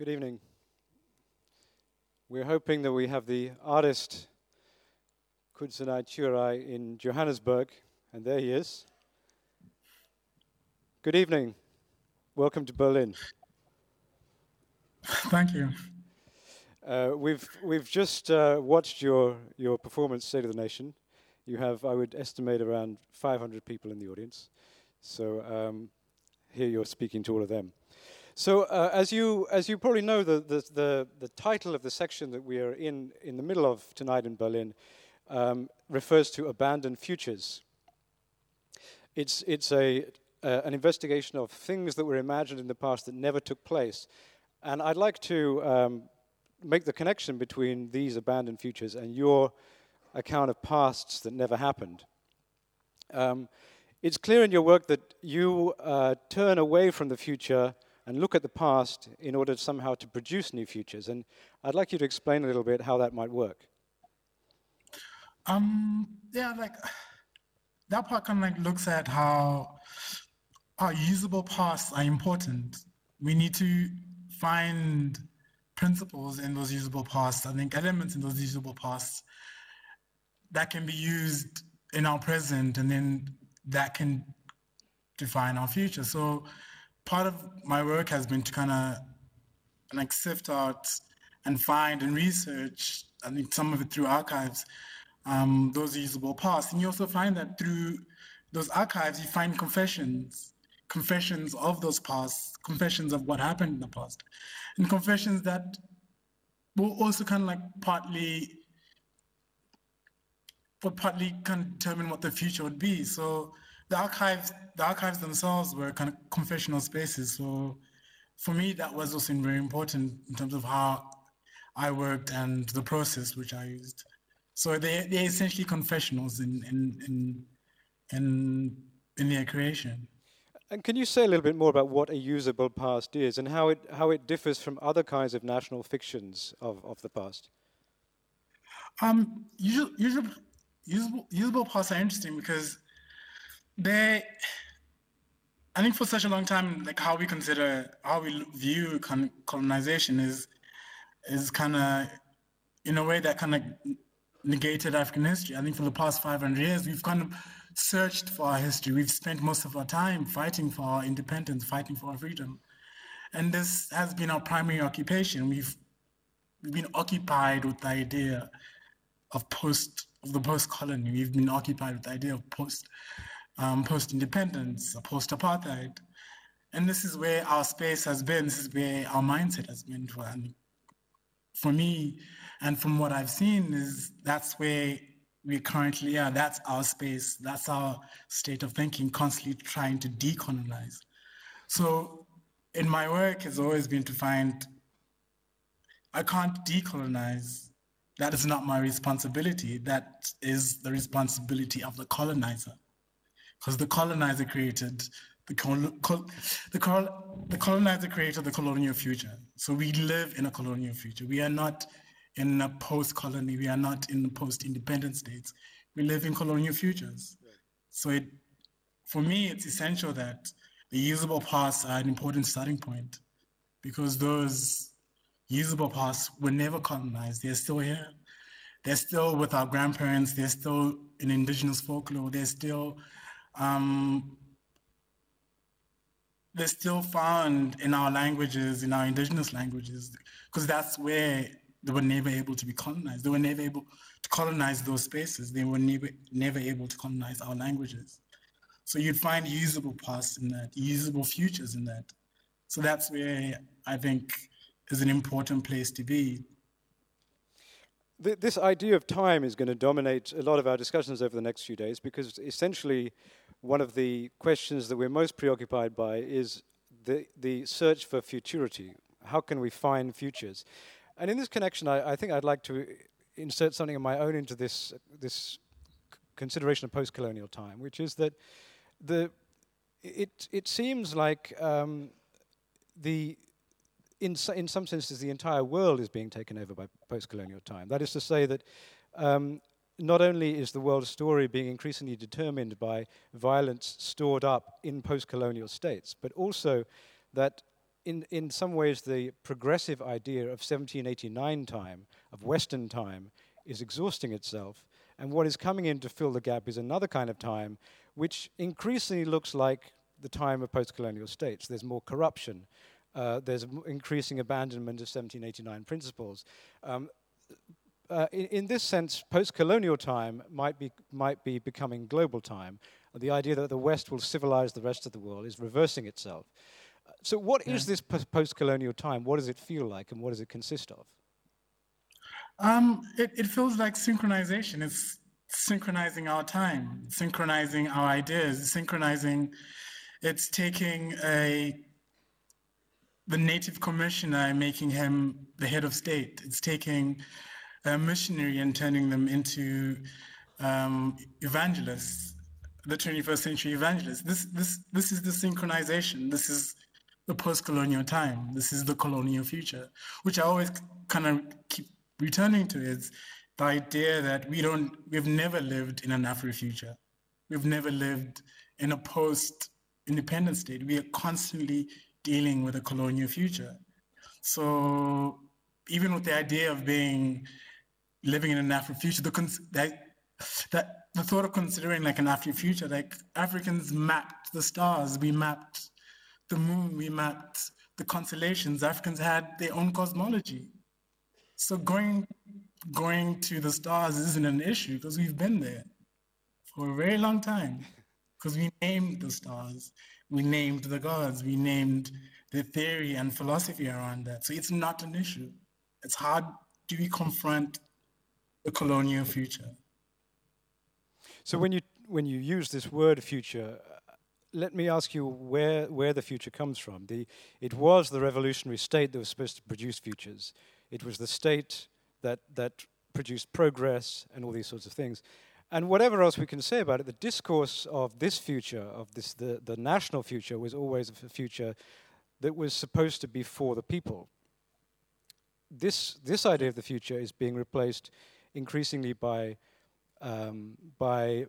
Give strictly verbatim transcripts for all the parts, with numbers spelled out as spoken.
Good evening. We're hoping that we have the artist Kudzanai Chiurai in Johannesburg, and there he is. Good evening. Welcome to Berlin. Thank you. Uh, we've we've just uh, watched your your performance, State of the Nation. You have, I would estimate, around five hundred people in the audience. So um, here you're speaking to all of them. So uh, as you as you probably know, the, the the the title of the section that we are in in the middle of tonight in Berlin um, refers to abandoned futures. It's it's a uh, an investigation of things that were imagined in the past that never took place, and I'd like to um, make the connection between these abandoned futures and your account of pasts that never happened. Um, it's clear in your work that you uh, turn away from the future and look at the past in order somehow to produce new futures. And I'd like you to explain a little bit how that might work. Um, yeah, like that part kind of like looks at how our usable pasts are important. We need to find principles in those usable pasts, I think elements in those usable pasts that can be used in our present, and then that can define our future. So part of my work has been to kind of like sift out and find and research, I think some of it through archives, um, those usable pasts. And you also find that through those archives, you find confessions, confessions of those pasts, confessions of what happened in the past, and confessions that will also kind of like partly, but partly kind of determine what the future would be. So the archives, the archives themselves were kind of confessional spaces. So for me, that was also very important in terms of how I worked and the process which I used. So they they're essentially confessionals in in in in, in their creation. And can you say a little bit more about what a usable past is and how it how it differs from other kinds of national fictions of, of the past? Um, usual, usual, usable, usable pasts are interesting because they, I think for such a long time, like how we consider, how we view con- colonization is, is kind of, in a way that kind of negated African history. I think for the past five hundred years, we've kind of searched for our history. We've spent most of our time fighting for our independence, fighting for our freedom. And this has been our primary occupation. We've, we've been occupied with the idea of post, of the post-colony. We've been occupied with the idea of post, Um, post-independence, post-apartheid. And this is where our space has been, this is where our mindset has been. For, and for me, and from what I've seen, is that's where we currently are. That's our space, that's our state of thinking, constantly trying to decolonize. So in my work has always been to find, I can't decolonize. That is not my responsibility. That is the responsibility of the colonizer. Because the colonizer created the col- col- the, col- the colonizer created the colonial future. So we live in a colonial future. We are not in a post-colony. We are not in post-independent states. We live in colonial futures. Right. So it, for me, it's essential that the usable pasts are an important starting point, because those usable pasts were never colonized. They're still here. They're still with our grandparents. They're still in indigenous folklore. They're still Um, they're still found in our languages, in our indigenous languages, because that's where they were never able to be colonized. They were never able to colonize those spaces. They were never, never able to colonize our languages. So you'd find usable pasts in that, usable futures in that. So that's where I think is an important place to be. This idea of time is going to dominate a lot of our discussions over the next few days, because essentially one of the questions that we're most preoccupied by is the, the search for futurity. How can we find futures? And in this connection, I, I think I'd like to insert something of my own into this, this consideration of post-colonial time, which is that the, it, it seems like um, the In, so, in some senses, the entire world is being taken over by post-colonial time. That is to say that um, not only is the world story being increasingly determined by violence stored up in post-colonial states, but also that in, in some ways, the progressive idea of seventeen eighty-nine time, of Western time, is exhausting itself. And what is coming in to fill the gap is another kind of time, which increasingly looks like the time of post-colonial states. There's more corruption. Uh, there's m- increasing abandonment of seventeen eighty-nine principles. Um, uh, in, in this sense, post-colonial time might be might be becoming global time. The idea that the West will civilize the rest of the world is reversing itself. So what Yeah. is this p- post-colonial time? What does it feel like, and what does it consist of? Um, it, it feels like synchronization. It's synchronizing our time, synchronizing our ideas, synchronizing. It's taking a the native commissioner and making him the head of state. It's taking a missionary and turning them into um, evangelists, the twenty-first century evangelists. This this this is the synchronization. This is the post-colonial time. This is the colonial future, which I always kind of keep returning to. Is the idea that we don't, we've never lived in an Afro-future. We've never lived in a post-independent state. We are constantly dealing with a colonial future. So even with the idea of being, living in an Afro-future, the cons- that, that the thought of considering like an Afro-future, like Africans mapped the stars, we mapped the moon, we mapped the constellations. Africans had their own cosmology. So going going to the stars isn't an issue because we've been there for a very long time. Because we named the stars, we named the gods, we named the theory and philosophy around that. So it's not an issue. It's how do we confront the colonial future? So when you when you use this word future, uh, let me ask you where where the future comes from. The it was the revolutionary state that was supposed to produce futures. It was the state that that produced progress and all these sorts of things. And whatever else we can say about it, the discourse of this future, of this the, the national future, was always a future that was supposed to be for the people. This this idea of the future is being replaced increasingly by um, by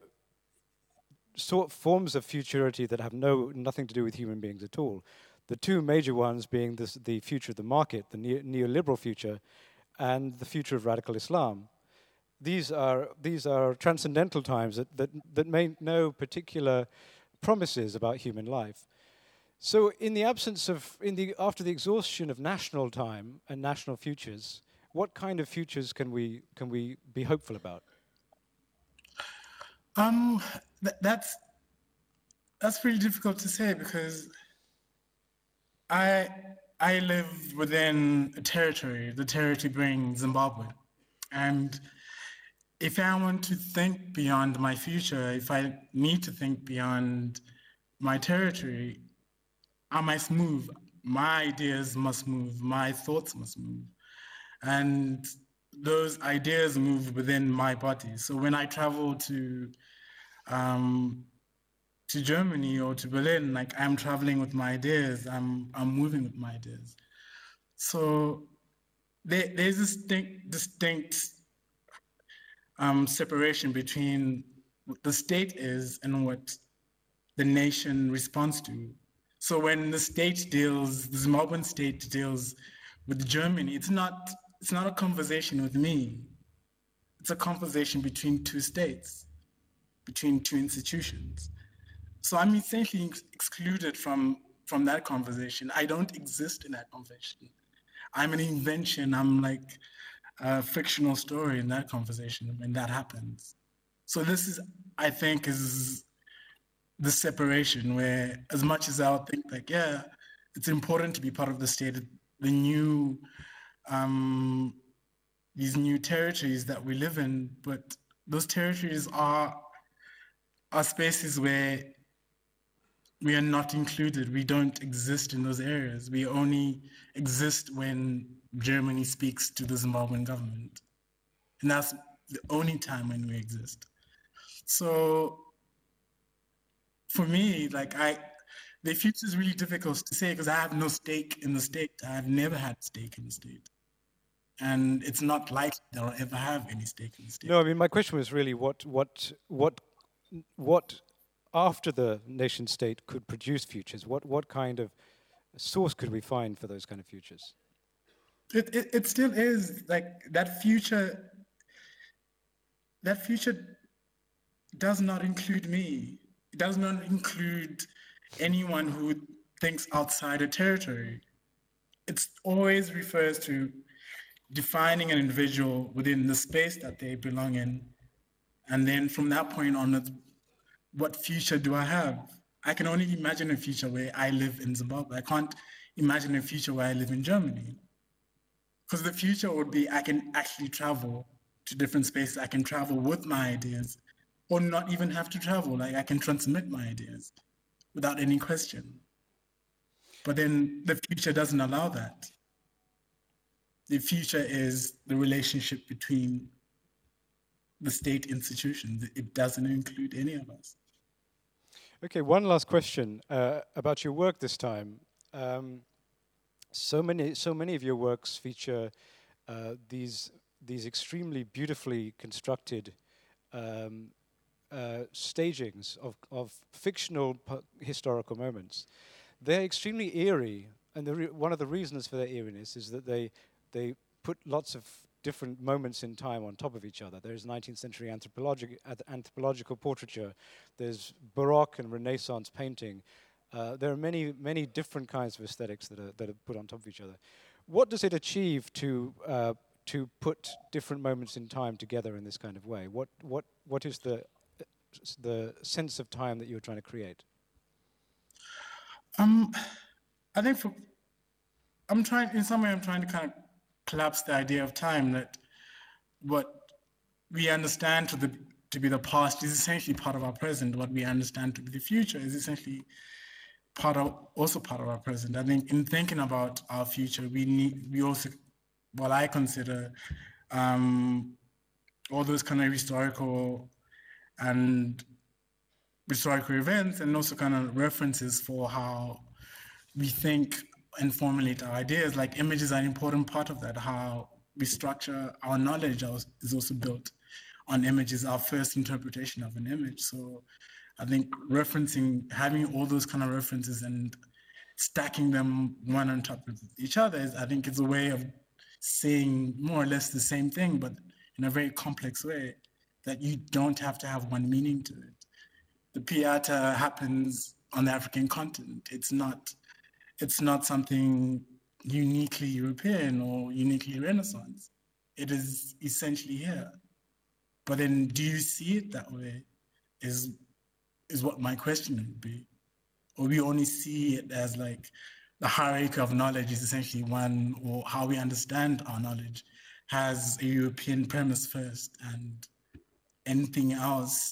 sort forms of futurity that have no nothing to do with human beings at all. The two major ones being this, the future of the market, the neo- neoliberal future, and the future of radical Islam. These are these are transcendental times that, that, that make no particular promises about human life. So in the absence of, in the after the exhaustion of national time and national futures, what kind of futures can we can we be hopeful about? Um, th- that's that's really difficult to say because I I live within a territory, the territory being Zimbabwe, and if I want to think beyond my future, if I need to think beyond my territory, I must move. My ideas must move. My thoughts must move. And those ideas move within my body. So when I travel to um, to Germany or to Berlin, like I'm traveling with my ideas. I'm I'm moving with my ideas. So there, there's this distinct, distinct um, separation between what the state is and what the nation responds to. So when the state deals, the Zimbabwean state deals with Germany, it's not it's not a conversation with me. It's a conversation between two states, between two institutions. So I'm essentially ex- excluded from from that conversation. I don't exist in that conversation. I'm an invention. I'm like a fictional story in that conversation when that happens. So this is, I think, is the separation where, as much as I'll think like, yeah, it's important to be part of the state, the new, um, these new territories that we live in, but those territories are are spaces where we are not included. We don't exist in those areas. We only exist when Germany speaks to the Zimbabwean government. And that's the only time when we exist. So for me, like I, the future is really difficult to say because I have no stake in the state. I've never had stake in the state. And it's not likely that I'll ever have any stake in the state. No, I mean my question was really what what what what after the nation state could produce futures. What what kind of source could we find for those kind of futures? It, it, it still is like that future, that future does not include me. It does not include anyone who thinks outside a territory. It always refers to defining an individual within the space that they belong in. And then from that point on, what future do I have? I can only imagine a future where I live in Zimbabwe. I can't imagine a future where I live in Germany. Because the future would be I can actually travel to different spaces. I can travel with my ideas, or not even have to travel. Like I can transmit my ideas without any question. But then the future doesn't allow that. The future is the relationship between the state institutions. It doesn't include any of us. Okay, one last question uh, about your work this time. Um, so many, so many of your works feature uh, these these extremely beautifully constructed um, uh, stagings of of fictional historical moments. They're extremely eerie, and the re one of the reasons for their eeriness is that they they put lots of different moments in time on top of each other. There's nineteenth century anthropologi anthropological portraiture, there's Baroque and Renaissance painting. Uh, there are many, many different kinds of aesthetics that are, that are put on top of each other. What does it achieve to, uh, to put different moments in time together in this kind of way? What, what, what is the, the sense of time that you're trying to create? Um, I think for, I'm trying, in some way, I'm trying to kind of collapse the idea of time, that what we understand to, the, to be the past is essentially part of our present. What we understand to be the future is essentially part of, also part of our present. I think in thinking about our future, we need, we also, what I consider, um, all those kind of historical and historical events, and also kind of references for how we think and formulate our ideas. Like images are an important part of that. How we structure our knowledge is also built on images, our first interpretation of an image. So I think referencing, having all those kind of references and stacking them one on top of each other is, I think, is a way of saying more or less the same thing, but in a very complex way, that you don't have to have one meaning to it. The Piata happens on the African continent. It's not, it's not something uniquely European or uniquely Renaissance. It is essentially here. But then, do you see it that way? Is is what my question would be. Or we only see it as like the hierarchy of knowledge is essentially one, or how we understand our knowledge has a European premise first, and anything else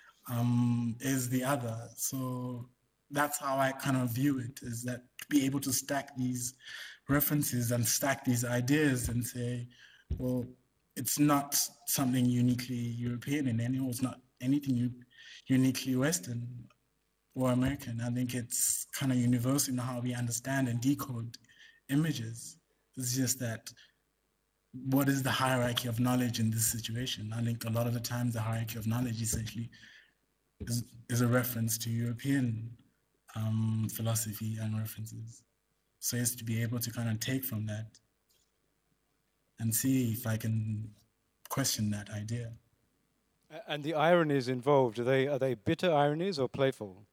um, is the other. So that's how I kind of view it, is that to be able to stack these references and stack these ideas and say, well, it's not something uniquely European in any way, it's not anything uniquely Western or American. I think it's kind of universal in how we understand and decode images. It's just that, what is the hierarchy of knowledge in this situation? I think a lot of the times the hierarchy of knowledge essentially is, is a reference to European um, philosophy and references. So it's to be able to kind of take from that and see if I can question that idea. And the ironies involved, are they, are they bitter ironies or playful?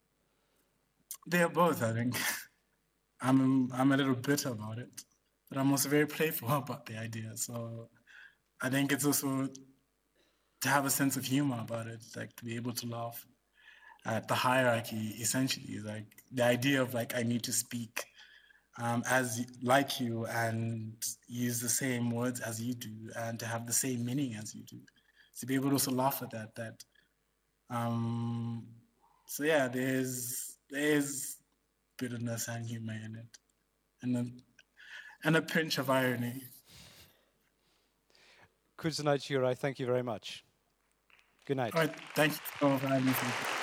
They're both, I think. I'm, I'm a little bitter about it, but I'm also very playful about the idea. So I think it's also to have a sense of humor about it, like to be able to laugh at the hierarchy, essentially. Like the idea of like, I need to speak um, as like you and use the same words as you do and to have the same meaning as you do. To be able to also laugh at that, that, um, so yeah, there's, there's bitterness and humor in it, and a, and a pinch of irony. Kusanagi Chiurai, thank you very much. Good night. All right, thank you for having me.